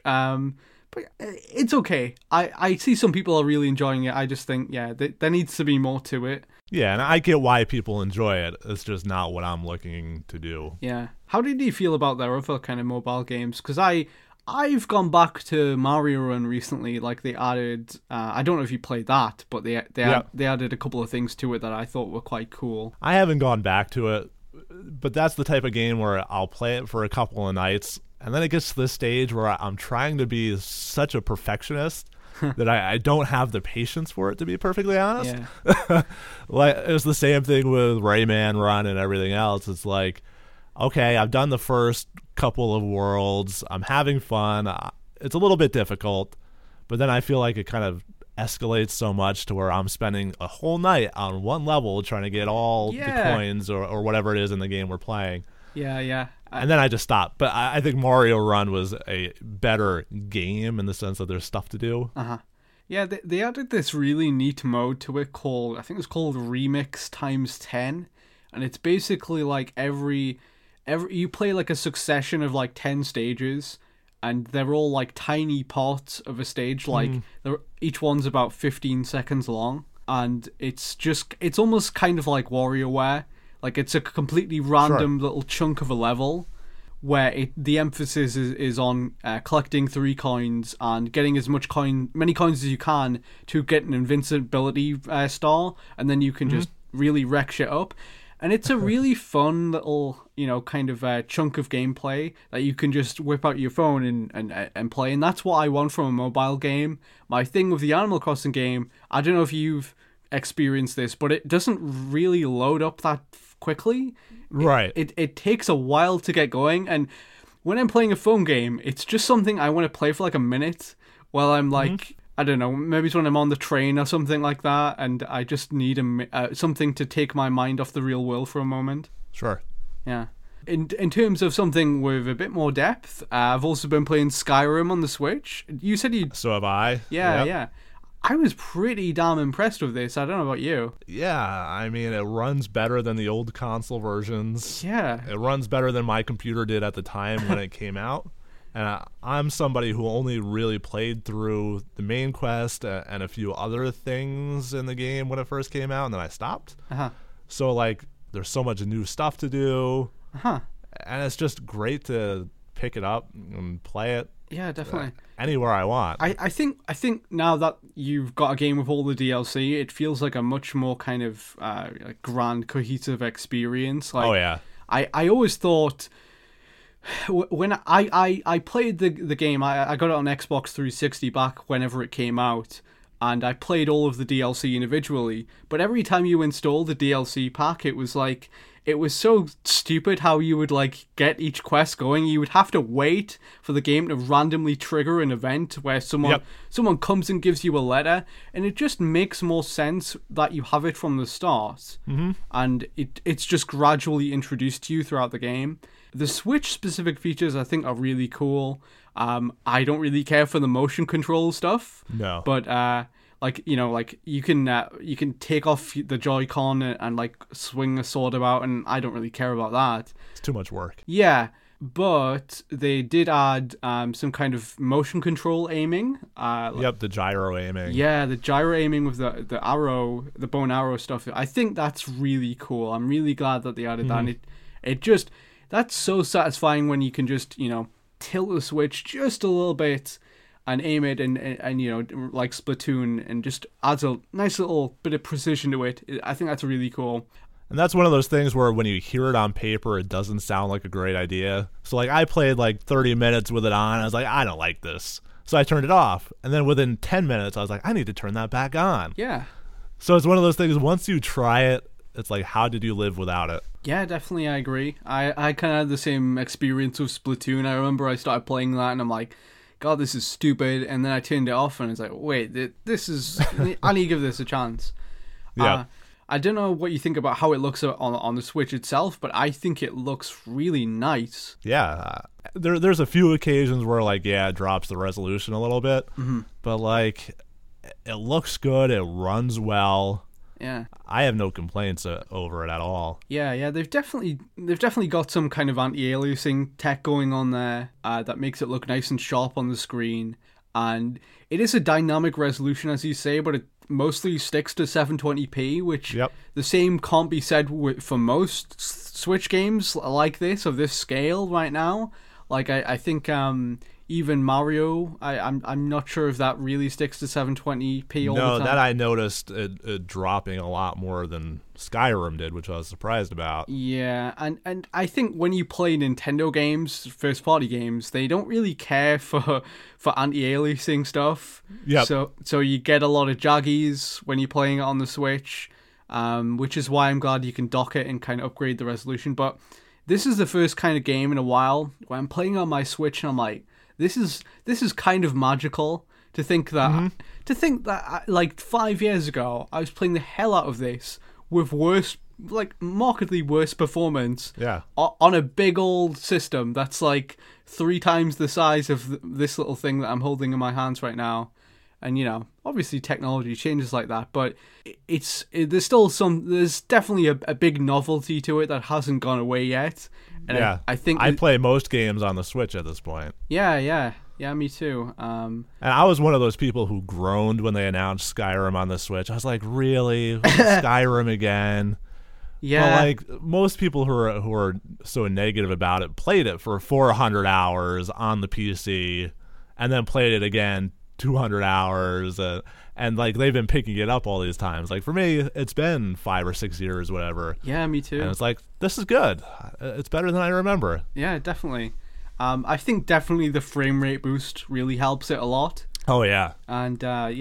but it's okay. I see some people are really enjoying it. I just think there needs to be more to it. Yeah, and I get why people enjoy it. It's just not what I'm looking to do. Yeah. How did you feel about their other kind of mobile games? Because I've gone back to Mario Run recently. Like they added, I don't know if you played that, but they added a couple of things to it that I thought were quite cool. I haven't gone back to it, but that's the type of game where I'll play it for a couple of nights, and then it gets to this stage where I'm trying to be such a perfectionist that I don't have the patience for it, to be perfectly honest. Yeah. Like it was the same thing with Rayman Run and everything else. It's like, okay, I've done the first couple of worlds. I'm having fun. It's a little bit difficult, but then I feel like it kind of escalates so much to where I'm spending a whole night on one level trying to get all the coins or whatever it is in the game we're playing. Yeah. And then I just stop. But I think Mario Run was a better game in the sense that there's stuff to do. Yeah, they added this really neat mode to it called, I think it's called Remix times 10. And it's basically like every you play like a succession of like 10 stages, and they're all like tiny parts of a stage. Like each one's about 15 seconds long. And it's almost kind of like WarioWare. Like it's a completely random little chunk of a level where the emphasis is on collecting 3 coins and getting as many coins as you can to get an invincibility star, and then you can just really wreck shit up. And it's a really fun little, kind of chunk of gameplay that you can just whip out your phone and play. And that's what I want from a mobile game. My thing with the Animal Crossing game, I don't know if you've experienced this, but it doesn't really load up that quickly. Right. It takes a while to get going, and when I'm playing a phone game, it's just something I want to play for like a minute while I'm like, I don't know, maybe it's when I'm on the train or something like that, and I just need something to take my mind off the real world for a moment. Sure. Yeah. In terms of something with a bit more depth, I've also been playing Skyrim on the Switch. You said you... So have I. Yeah. I was pretty damn impressed with this. I don't know about you. Yeah, I mean, it runs better than the old console versions. Yeah. It runs better than my computer did at the time when it came out. And I'm somebody who only really played through the main quest and a few other things in the game when it first came out, and then I stopped. So, like, there's so much new stuff to do. And it's just great to pick it up and play it. Yeah, definitely. Anywhere I want. I think now that you've got a game with all the DLC, it feels like a much more kind of grand, cohesive experience. Like, oh, yeah. I always thought... When I played the game, I got it on Xbox 360 back whenever it came out, and I played all of the DLC individually, but every time you installed the DLC pack, it was so stupid how you would like get each quest going. You would have to wait for the game to randomly trigger an event where someone comes and gives you a letter, and it just makes more sense that you have it from the start, and it's just gradually introduced to you throughout the game. The Switch-specific features, I think, are really cool. I don't really care for the motion control stuff. No. But, like like you can take off the Joy-Con and like swing a sword about, and I don't really care about that. It's too much work. Yeah, but they did add some kind of motion control aiming. Yep, the gyro aiming. Yeah, the gyro aiming with the arrow, the bow and arrow stuff. I think that's really cool. I'm really glad that they added that. And it just, that's so satisfying when you can just, tilt the Switch just a little bit and aim it and like Splatoon, and just adds a nice little bit of precision to it. I think that's really cool. And that's one of those things where when you hear it on paper, it doesn't sound like a great idea. So like I played like 30 minutes with it on. I was like, I don't like this. So I turned it off. And then within 10 minutes, I was like, I need to turn that back on. Yeah. So it's one of those things, once you try it, it's like, how did you live without it? Yeah, definitely, I agree. I kind of had the same experience with Splatoon. I remember I started playing that and I'm like, God, this is stupid. And then I turned it off and it's like, wait, this is... I need to give this a chance. Yeah. I don't know what you think about how it looks on the Switch itself, but I think it looks really nice. Yeah. There's a few occasions where, like, it drops the resolution a little bit. Mm-hmm. But, like, it looks good. It runs well. Yeah. I have no complaints over it at all. Yeah. They've definitely got some kind of anti-aliasing tech going on there that makes it look nice and sharp on the screen. And it is a dynamic resolution, as you say, but it mostly sticks to 720p, which the same can't be said for most Switch games like this, of this scale right now. Like, I think even Mario, I'm not sure if that really sticks to 720p all the time. No, that I noticed it dropping a lot more than Skyrim did, which I was surprised about. Yeah, and I think when you play Nintendo games, first-party games, they don't really care for anti-aliasing stuff. Yeah. So you get a lot of jaggies when you're playing it on the Switch, which is why I'm glad you can dock it and kind of upgrade the resolution. But this is the first kind of game in a while where I'm playing on my Switch and I'm like, this is kind of magical to think that like 5 years ago I was playing the hell out of this with markedly worse performance. Yeah. On a big old system that's like 3 times the size of this little thing that I'm holding in my hands right now. And obviously technology changes like that, but there's definitely a big novelty to it that hasn't gone away yet. And yeah, I think I play most games on the Switch at this point. Yeah, me too. And I was one of those people who groaned when they announced Skyrim on the Switch. I was like, really? Skyrim again? Yeah. But like most people who are so negative about it played it for 400 hours on the PC, and then played it again 200 hours, and like they've been picking it up all these times. Like for me, it's been 5 or 6 years, whatever. Yeah, me too. And it's like, this is good. It's better than I remember. Yeah, definitely. I think definitely the frame rate boost really helps it a lot. Oh yeah. And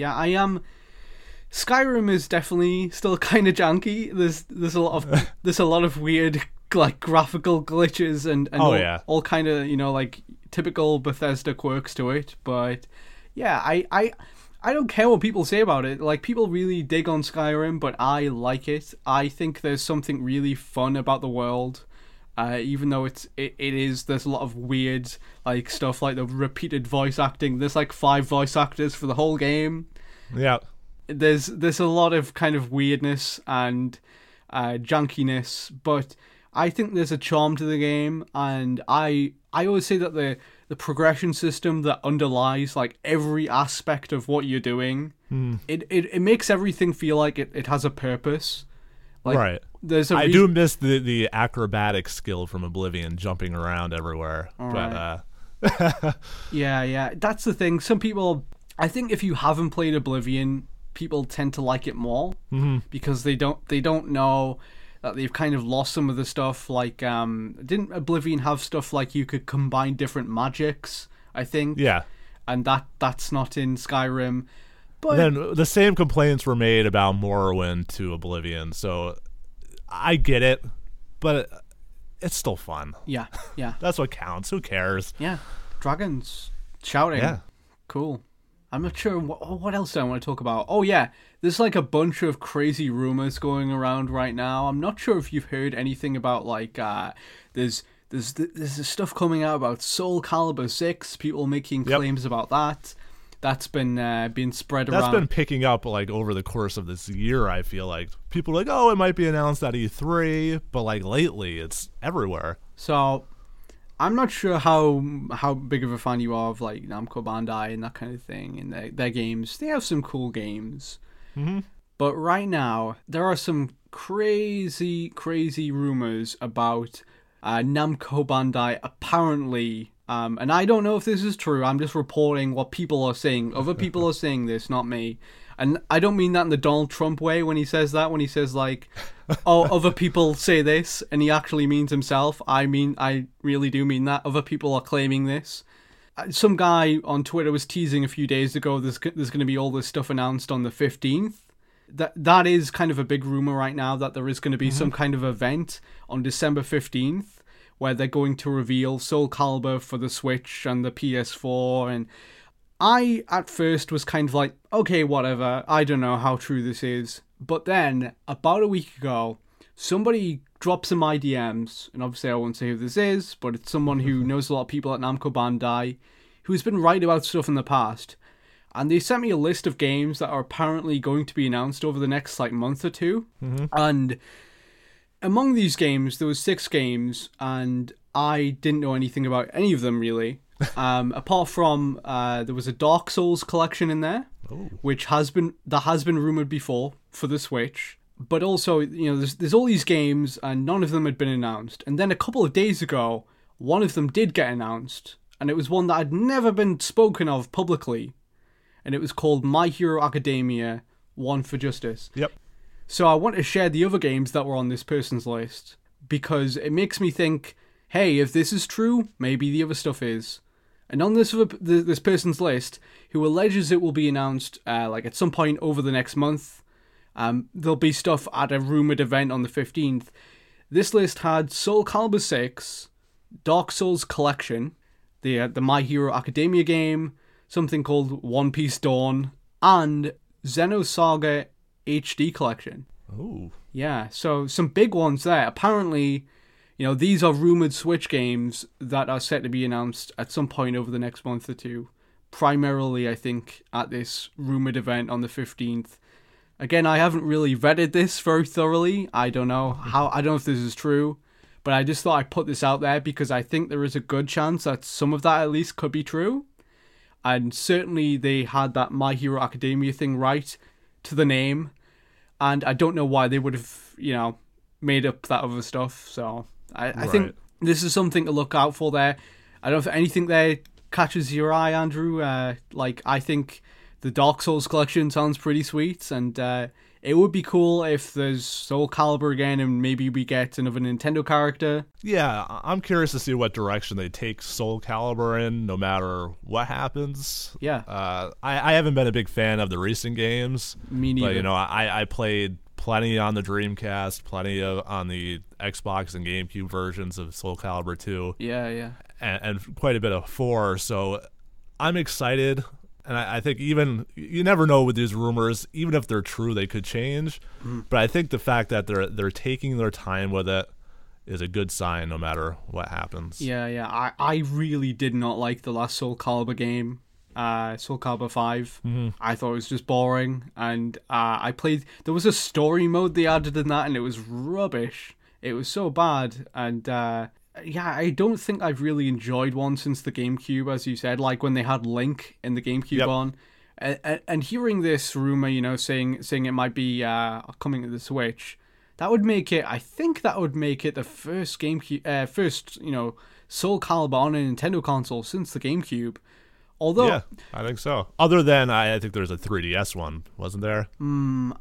Skyrim is definitely still kind of janky. There's a lot of weird like graphical glitches and all kind of like typical Bethesda quirks to it, but yeah, I don't care what people say about it. Like, people really dig on Skyrim, but I like it. I think there's something really fun about the world, even though there's a lot of weird like stuff, like the repeated voice acting. There's like 5 voice actors for the whole game. Yeah, there's a lot of kind of weirdness and junkiness, but I think there's a charm to the game, and I always say that the progression system that underlies like every aspect of what you're doing, it makes everything feel like it has a purpose. Like, right. I do miss the acrobatic skill from Oblivion, jumping around everywhere. Right. Yeah, that's the thing. Some people, I think, if you haven't played Oblivion, people tend to like it more because they don't know that they've kind of lost some of the stuff. Like, didn't Oblivion have stuff like you could combine different magics, I think? Yeah. And that's not in Skyrim. But then the same complaints were made about Morrowind to Oblivion, so I get it, but it's still fun. Yeah. That's what counts. Who cares? Yeah. Dragons shouting. Yeah. Cool. I'm not sure what else do I want to talk about. Oh yeah, there's like a bunch of crazy rumors going around right now. I'm not sure if you've heard anything about like there's this stuff coming out about Soul Calibur 6. People making claims about that. that's been being spread That's around. been picking up like over the course of this year. I feel like people are like, oh, it might be announced at E3, but like lately, it's everywhere. So I'm not sure how big of a fan you are of like Namco Bandai and that kind of thing and their games. They have some cool games. Mm-hmm. But right now, there are some crazy rumors about Namco Bandai apparently, and I don't know if this is true, I'm just reporting what people are saying. Other people are saying this, not me. And I don't mean that in the Donald Trump way when he says that, when he says like, oh, other people say this, and he actually means himself. I really do mean that. Other people are claiming this. Some guy on Twitter was teasing a few days ago there's going to be all this stuff announced on the 15th. That is kind of a big rumor right now, that there is going to be some kind of event on December 15th where they're going to reveal Soul Calibur for the Switch and the PS4. And I, at first, was kind of like, okay, whatever. I don't know how true this is. But then, about a week ago, somebody drops in my DMs, and obviously I won't say who this is, but it's someone who knows a lot of people at Namco Bandai, who's been writing about stuff in the past. And they sent me a list of games that are apparently going to be announced over the next month or two. Mm-hmm. And among these games, there was 6 games, and I didn't know anything about any of them really. Apart from there was a Dark Souls collection in there, which has been rumored before for the Switch. But also, there's all these games, and none of them had been announced. And then a couple of days ago, one of them did get announced, and it was one that had never been spoken of publicly. And it was called My Hero Academia: One for Justice. Yep. So I want to share the other games that were on this person's list, because it makes me think, hey, if this is true, maybe the other stuff is. And on this person's list, who alleges it will be announced at some point over the next month, there'll be stuff at a rumoured event on the 15th. This list had Soul Calibur 6, Dark Souls Collection, the My Hero Academia game, something called One Piece Dawn, and Xenosaga HD Collection. Oh. Yeah, so some big ones there. Apparently, these are rumoured Switch games that are set to be announced at some point over the next month or two. Primarily, I think, at this rumoured event on the 15th. Again, I haven't really vetted this very thoroughly. I don't know if this is true, but I just thought I'd put this out there because I think there is a good chance that some of that at least could be true. And certainly they had that My Hero Academia thing right to the name. And I don't know why they would have, made up that other stuff. So I think this is something to look out for there. I don't know if anything there catches your eye, Andrew. I think the Dark Souls collection sounds pretty sweet. And it would be cool if there's Soul Calibur again and maybe we get another Nintendo character. Yeah, I'm curious to see what direction they take Soul Calibur in, no matter what happens. Yeah. I haven't been a big fan of the recent games. Me neither. But, I played plenty on the Dreamcast, plenty on the Xbox and GameCube versions of Soul Calibur 2. Yeah. And quite a bit of 4, so I'm excited. And I think even, you never know with these rumors, even if they're true, they could change. Mm. But I think the fact that they're taking their time with it is a good sign no matter what happens. Yeah. I really did not like the last Soul Calibur game, Soul Calibur 5. Mm-hmm. I thought it was just boring. And there was a story mode they added in that, and it was rubbish. It was so bad. And I don't think I've really enjoyed one since the GameCube, as you said, like when they had Link in the GameCube on. And hearing this rumor, saying it might be coming to the Switch, that would make it the first GameCube, Soul Calibur on a Nintendo console since the GameCube. Although, yeah, I think so. Other than I think there's a 3DS one, wasn't there? No,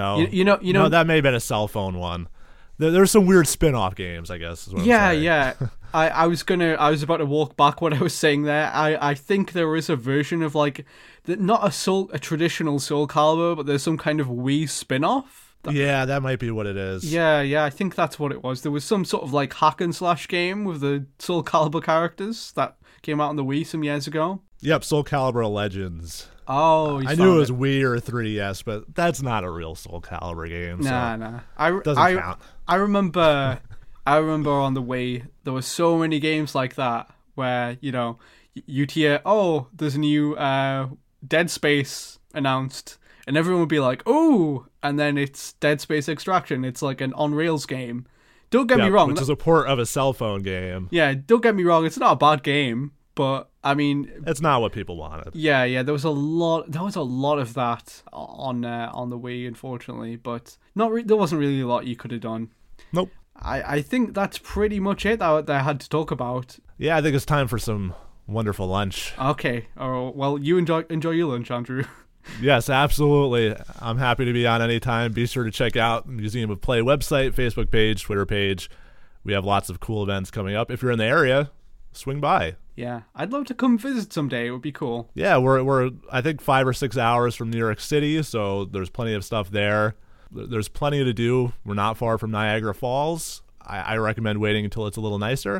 no, that may have been a cell phone one. There's some weird spin-off games, I guess. Is what I'm saying. Yeah. I was about to walk back what I was saying there. I think there is a version of not a traditional Soul Calibur, but there's some kind of Wii spin-off. Yeah, that might be what it is. Yeah, I think that's what it was. There was some sort of hack and slash game with the Soul Calibur characters that came out on the Wii some years ago. Yep, Soul Calibur Legends. Oh, I knew it was Wii or 3DS, but that's not a real Soul Calibur game. Nah. Doesn't count. I remember on the Wii, there were so many games like that where, you'd hear, oh, there's a new Dead Space announced, and everyone would be like, "Oh!" And then it's Dead Space Extraction. It's like an on rails game. Don't get me wrong, which is a port of a cell phone game. Yeah, don't get me wrong. It's not a bad game, but I mean, it's not what people wanted. Yeah. There was a lot of that on the Wii, unfortunately, but there wasn't really a lot you could have done. Nope. I think that's pretty much it that I had to talk about. Yeah, I think it's time for some wonderful lunch. Okay. Oh, well, you enjoy your lunch, Andrew. Yes, absolutely. I'm happy to be on anytime. Be sure to check out the Museum of Play website, Facebook page, Twitter page. We have lots of cool events coming up. If you're in the area, swing by. Yeah, I'd love to come visit someday. It would be cool. Yeah, we're I think 5 or 6 hours from New York City, so there's plenty of stuff there. There's plenty to do. We're not far from Niagara Falls. I recommend waiting until it's a little nicer.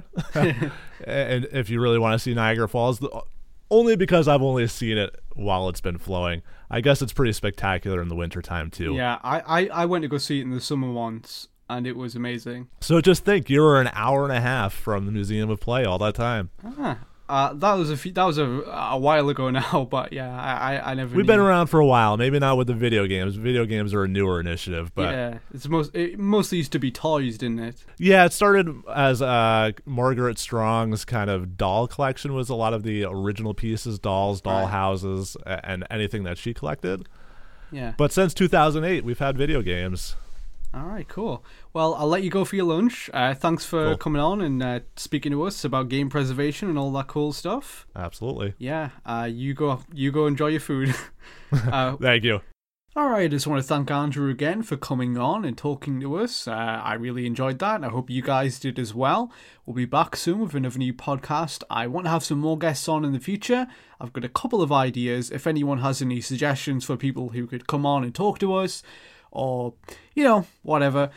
And if you really want to see Niagara Falls, only because I've only seen it while it's been flowing. I guess it's pretty spectacular in the wintertime too. Yeah, I went to go see it in the summer once, and it was amazing. So just think, you were an hour and a half from the Museum of Play all that time. That was a while ago now, but yeah, I never. We've been around for a while. Maybe not with the video games. Video games are a newer initiative, but yeah, it mostly used to be toys, didn't it? Yeah, it started as Margaret Strong's kind of doll collection. Was a lot of the original pieces, dolls, doll houses, and anything that she collected. Yeah. But since 2008, we've had video games. All right, cool. Well, I'll let you go for your lunch. Thanks for coming on and speaking to us about game preservation and all that cool stuff. Absolutely. Yeah. You go enjoy your food. Thank you. All right, I just want to thank Andrew again for coming on and talking to us. I really enjoyed that, and I hope you guys did as well. We'll be back soon with another new podcast. I want to have some more guests on in the future. I've got a couple of ideas. If anyone has any suggestions for people who could come on and talk to us, or, whatever,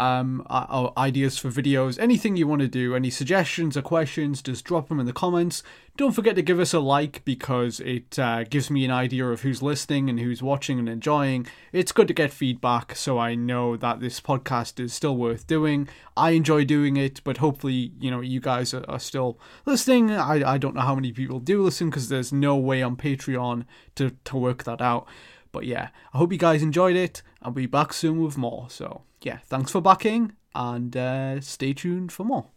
or ideas for videos, anything you want to do, any suggestions or questions, just drop them in the comments. Don't forget to give us a like, because it gives me an idea of who's listening and who's watching and enjoying. It's good to get feedback, so I know that this podcast is still worth doing. I enjoy doing it, but hopefully, you guys are still listening. I don't know how many people do listen, because there's no way on Patreon to work that out. But yeah, I hope you guys enjoyed it. I'll be back soon with more. So yeah, thanks for backing, and stay tuned for more.